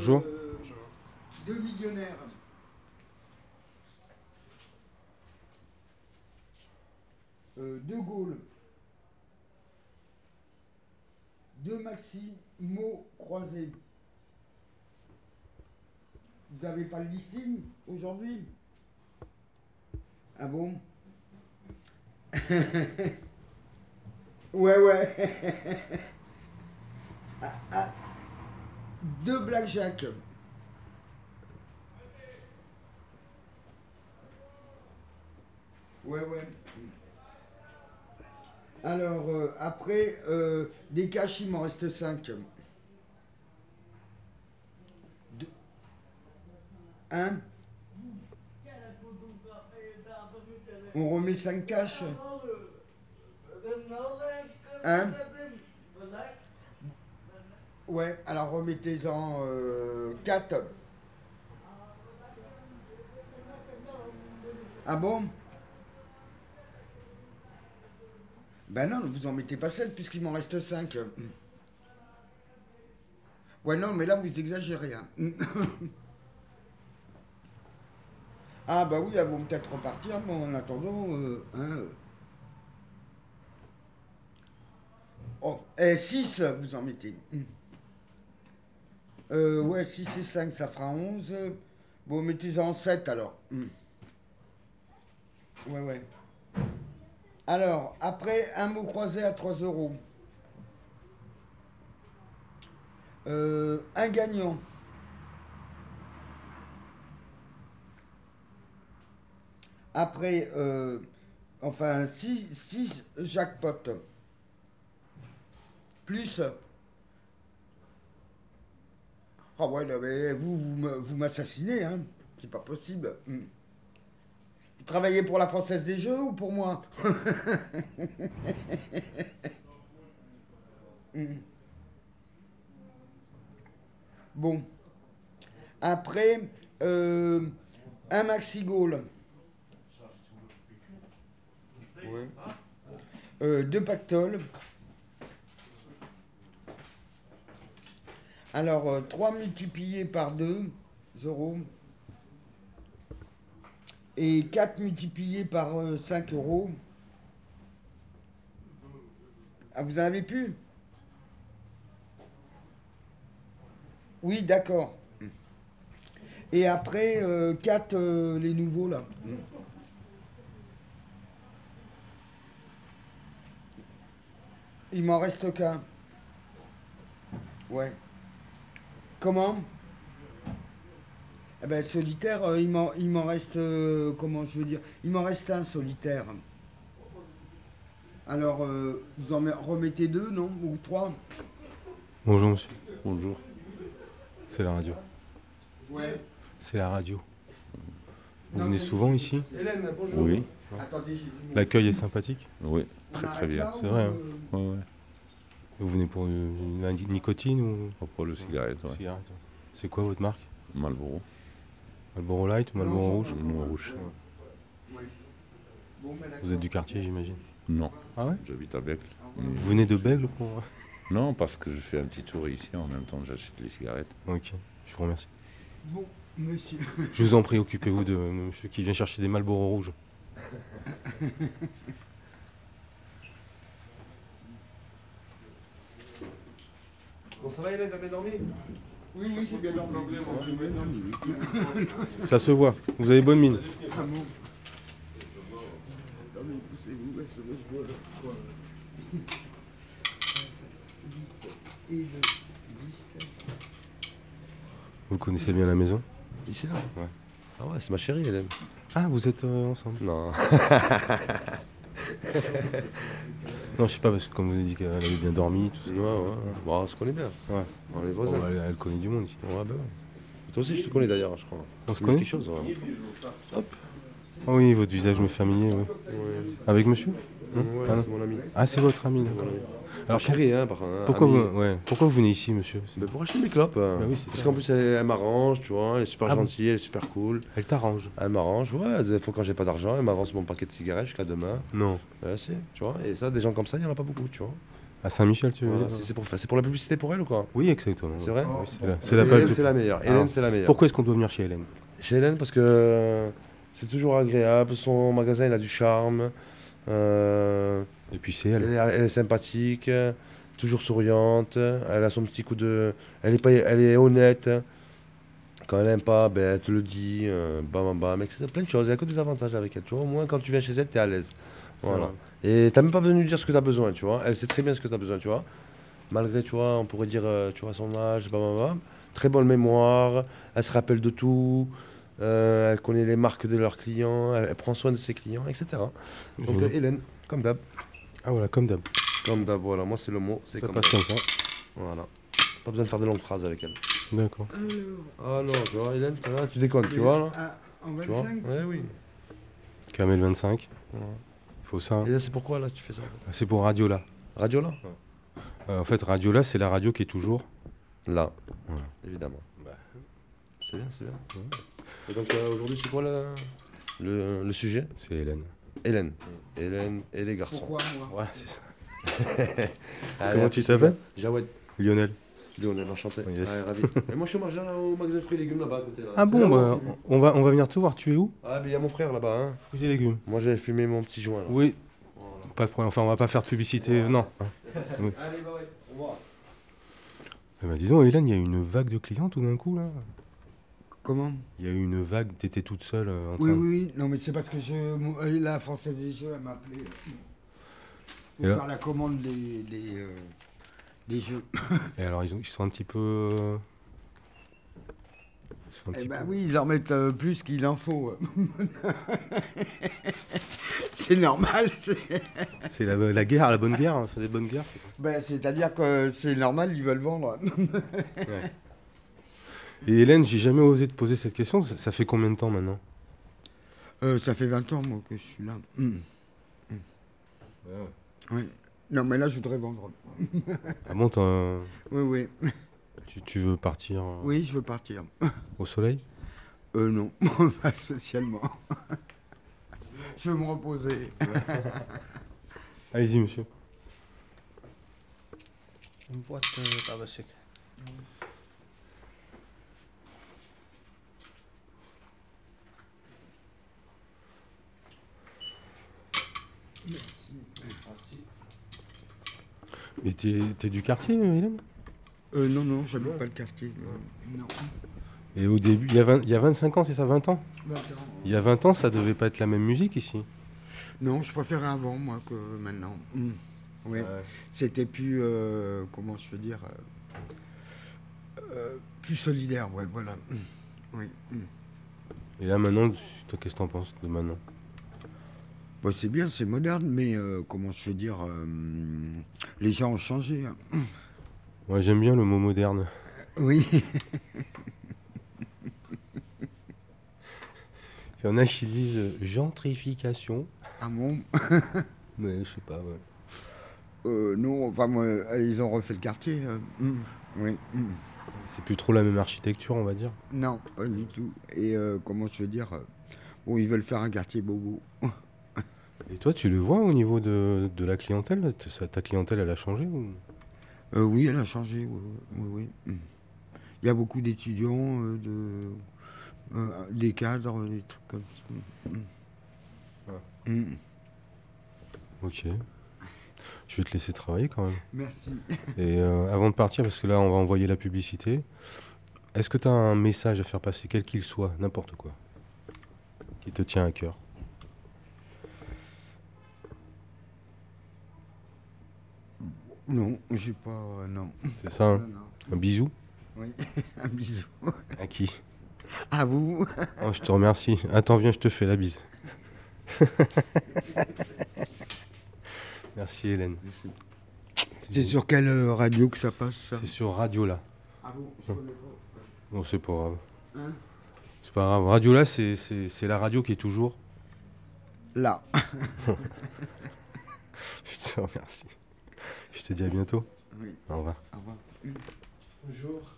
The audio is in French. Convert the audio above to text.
Bonjour. 2 millionnaires. De Gaulle. 2 Maximo croisés. Vous n'avez pas le listing aujourd'hui? Ah bon? Ouais. 2 Blackjack. Ouais. Alors, après, des cash, il m'en reste 5. Hein? On remet 5 cash? Hein? Ouais, alors remettez-en 4. Ah bon? Ben non, vous en mettez pas 7 puisqu'il m'en reste 5. Ouais, non, mais là, vous exagérez. Hein. Ah bah oui, elles vont peut-être repartir, mais en attendant... Oh, 6, vous en mettez. Ouais, 6 et 5, ça fera 11. Bon, mettez-en 7 alors. Ouais. Alors, après, un mot croisé à 3 euros. Un gagnant. Après, enfin, 6 jackpot. Plus. Ah ouais, là, mais vous m'assassinez, hein. C'est pas possible. Vous travaillez pour la Française des Jeux ou pour moi? Bon. Après, un maxi goal. Ouais. 2 pactoles. Alors, 3 multiplié par 2 euros. Et 4 multiplié par 5 euros. Ah, vous en avez plus? Oui, d'accord. Et après, 4 les nouveaux là. Il m'en reste qu'un. Ouais. Comment? Eh ben, solitaire, il m'en reste. Comment je veux dire? Il m'en reste un solitaire. Alors, vous en remettez 2, non? Ou 3? Bonjour monsieur. Bonjour. C'est la radio. Ouais. C'est la radio. Vous Non, venez c'est- souvent ici? Hélène, bonjour. Oui, Attendez, j'ai du monde. L'accueil est sympathique? oui, On très très arrête bien. là, C'est ou, vrai, hein. Ouais. Vous venez pour une nicotine ou Pour le cigarette, ouais. cigarette? C'est quoi votre marque? Marlboro, Marlboro Light ou Marlboro Non, Rouge? non rouge. Ouais. Bon, ben, d'accord. Vous êtes du quartier, j'imagine? Non, Ah ouais? j'habite à Bègle. Vous venez de Bègle pour... Non, parce que je fais un petit tour ici en même temps que j'achète les cigarettes. Ok, je vous remercie. Bon, monsieur. Je vous en prie, occupez-vous de monsieur qui vient chercher des Marlboro rouges. Bon, ça va Hélène, t'as bien dormi? Oui, j'ai bien dormi. J'ai bien dormi, oui. Ça se voit, vous avez bonne mine. Ah bon. Attendez, poussez-vous, je vois quoi. Et le 10. Vous connaissez bien la maison? Ici là? Ouais. Ah ouais, c'est ma chérie Hélène. Ah, vous êtes ensemble? Non. Non, je sais pas, parce que comme vous avez dit qu'elle avait bien dormi, tout ça. Ouais. Bon, on se connaît bien. Ouais. On est Bon, voisins. elle connaît du monde ici. Ouais, bah ouais. Toi aussi, je te connais d'ailleurs, je crois. On se Tu me dis connaît? quelque chose, ouais. Ah oui, votre visage me familier, oui. Ouais, Avec monsieur? ouais, Ah, non. c'est mon ami. Ah, c'est votre ami, d'accord. Mon ami. Alors, Chérie, hein, par contre. hein, pourquoi ami. pourquoi vous venez ici, monsieur? Ben, pour acheter mes clopes. Bah oui, c'est Parce ça. qu'en plus, elle m'arrange, tu vois. Elle est super Ah bon? gentille, elle est super cool. Elle t'arrange? Elle m'arrange, ouais. Des fois, quand j'ai pas d'argent, elle m'avance mon paquet de cigarettes jusqu'à demain. Non. Ouais, si, tu vois. Et ça, des gens comme ça, il y en a pas beaucoup, tu vois. À Saint-Michel, tu veux Voilà, dire? c'est pour la publicité pour elle ou quoi? Oui, exactement. C'est vrai? Oh, Oui, c'est la Hélène, page. c'est la meilleure. Alors, Hélène, c'est la meilleure. Pourquoi est-ce qu'on doit venir chez Hélène? Chez Hélène, parce que c'est toujours agréable. Son magasin, il a du charme. Et puis c'est Elle elle. est, elle est sympathique, toujours souriante. Elle a son petit coup de. Elle est honnête. Quand elle aime pas, ben, elle te le dit. Bam, bam, bam. etc. Plein de choses. Il n'y a que des avantages avec elle. Tu vois, au moins, quand tu viens chez elle, tu es à l'aise. Voilà. Et t'as même pas besoin de lui dire ce que tu as besoin, tu vois. Elle sait très bien ce que tu as besoin, tu vois. Malgré, tu vois, on pourrait dire, tu vois, son âge, bam, bam, bam. Très bonne mémoire. Elle se rappelle de tout. Elle connaît les marques de leurs clients. Elle prend soin de ses clients, etc. Donc, Génial. Hélène, comme d'hab. Ah voilà, comme d'hab. Comme d'hab, voilà. Moi, c'est le mot. C'est Ça comme passe d'hab. comme ça. Voilà. Pas besoin de faire de longues phrases avec elle. D'accord. Ah non, tu vois, Hélène, tu déconnes, tu vois, là. En Tu vois 25 Ouais, oui. Camel 25. Voilà. Faut ça. Et là, c'est pourquoi, là, tu fais ça? C'est pour Radiola. Radio, là? En fait, Radiola, c'est la radio qui est toujours. Là. Voilà. Évidemment. Bah. C'est bien, c'est bien. Et donc, aujourd'hui, c'est quoi le sujet? C'est Hélène. Hélène. Hélène et les garçons. Pourquoi moi Ouais, c'est ça. Allez, Comment un tu petit t'appelles? Jawed. Lionel. Lionel, enchanté. Yes. Ouais, ravi. Et moi, je suis au magasin fruits et légumes là-bas à côté. Là. Ah C'est bon, là-bas bah, aussi. on va venir te voir. Tu es où? Ah, mais il y a mon frère là-bas. Hein. Fruits et légumes. Moi, j'avais fumé mon petit joint là. Oui, Voilà. pas de problème. Enfin, on va pas faire de publicité. Non. Hein. Oui. Allez, bah ouais, au revoir. Eh ben, dis donc, Hélène, il y a eu une vague de clients tout d'un coup, là. Comment Il y a eu une vague, t'étais toute seule en Oui, train. oui, non, mais c'est parce que la Française des Jeux, elle m'a appelé pour Et là faire la commande des jeux. Et alors, ils sont un petit peu. Ils sont un Eh petit ben peu- oui, ils en mettent plus qu'il en faut. C'est normal, C'est la guerre, la bonne guerre, hein, c'est des bonnes guerres. ben, c'est-à-dire que c'est normal, ils veulent vendre. Ouais. Et Hélène, j'ai jamais osé te poser cette question. Ça fait combien de temps maintenant? Ça fait 20 ans, moi, que je suis là. Oui. Non, mais là, je voudrais vendre. Ah bon, Oui, oui. tu veux partir Oui, je veux partir. au soleil? Non, pas spécialement. Je veux me reposer. Allez-y, monsieur. Une boîte de tabac sec. Mais t'es du quartier, Hélène? Non, non, j'habite pas le quartier. Non. Et au début, il y a 25 ans, c'est ça, 20 ans? 20 ans. Il y a 20 ans, ça devait pas être la même musique ici. Non, je préférais avant, moi, que maintenant. Oui. C'était plus, comment je veux dire, plus solidaire, ouais, voilà. Oui. Et là, maintenant, toi, qu'est-ce que t'en penses de maintenant? Bon, c'est bien, c'est moderne, mais comment je veux dire, les gens ont changé. Hein. Moi, j'aime bien le mot moderne. Oui. Il y en a qui disent gentrification. Ah bon? Mais je sais pas, ouais. Non, enfin, moi, ils ont refait le quartier. Oui. C'est plus trop la même architecture, on va dire. Non, pas du tout. Et comment je veux dire, bon, ils veulent faire un quartier bobo. Et toi, tu le vois au niveau de la clientèle? Ta clientèle, elle a changé ou... Oui, elle a changé, oui, oui, oui. Il y a beaucoup d'étudiants, des cadres, des trucs comme ça. Ok. Je vais te laisser travailler quand même. Merci. Et avant de partir, parce que là, on va envoyer la publicité, est-ce que tu as un message à faire passer, quel qu'il soit, n'importe quoi, qui te tient à cœur? Non, j'ai pas. Non. C'est ça, hein? Non, non. Un bisou? Oui, un bisou. À qui? À vous. Oh, je te remercie. Attends, viens, je te fais la bise. Merci Hélène. C'est sur quelle radio que ça passe, ça? C'est sur Radiola. Ah bon, je connais pas. Bon, c'est pas grave. Hein? C'est pas grave. Radiola, c'est la radio qui est toujours. Là. Je te remercie. Je te dis à bientôt. Oui, Au revoir. au revoir. Bonjour.